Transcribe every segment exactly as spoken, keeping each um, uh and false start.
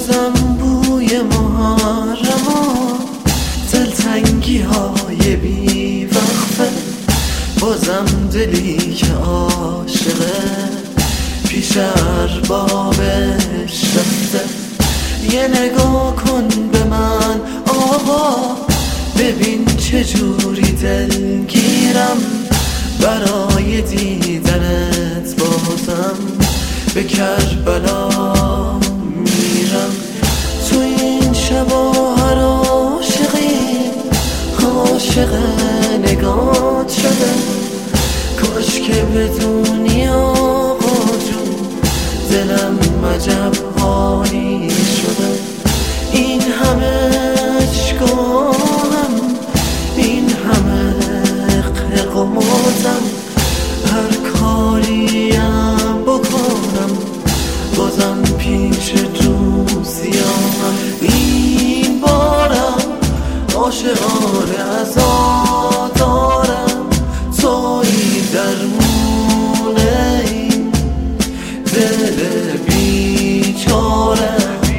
بازم بوی محرم ها، دلتنگی های بی وقفه، بازم دلی که عاشقه پیش اربابش رفته. یه نگاه کن به من آقا، ببین چجوری دلگیرم، برای دیدنت بازم به کربلا میرم. تو این شبا هر عاشقی عاشق نگات شده، کاش که بدونی آقا جون دلم عجب حالی شده. این همه اشکالم، این همه قماتم، هر کاریم بکنم بازم پیش دوستیام. این بارم عاشقانه عزا دارم، تویی درمونه این دل بیچاره.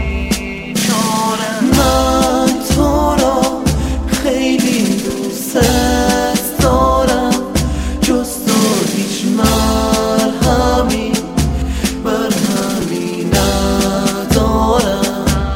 من تو را خیلی دوست دارم، جز تو هیچ مرهمی مرهمی ندارم.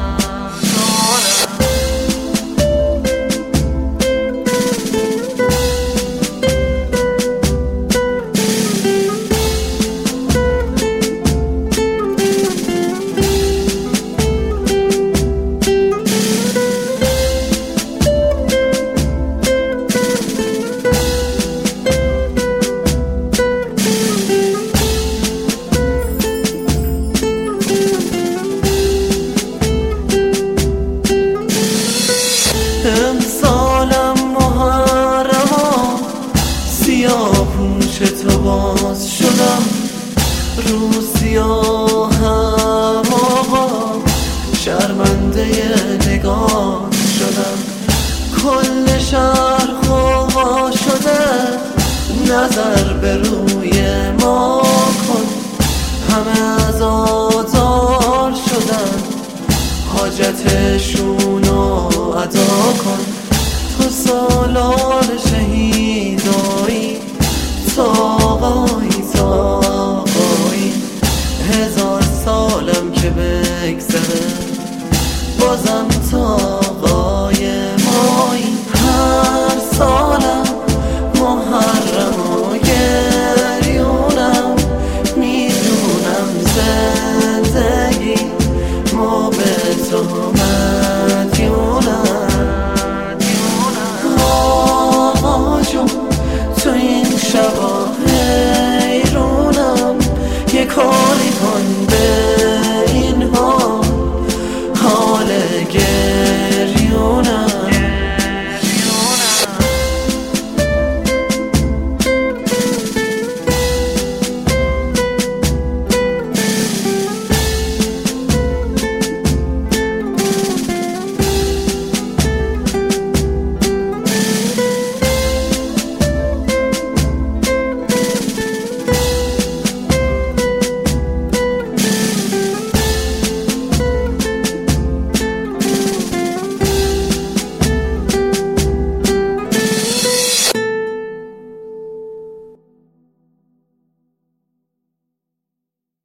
امسالم محرما سیاه پوش تو باز شدم، رو سیاهم آقا شرمنده نگاه شدم. کل شهر خواه شده، نظر به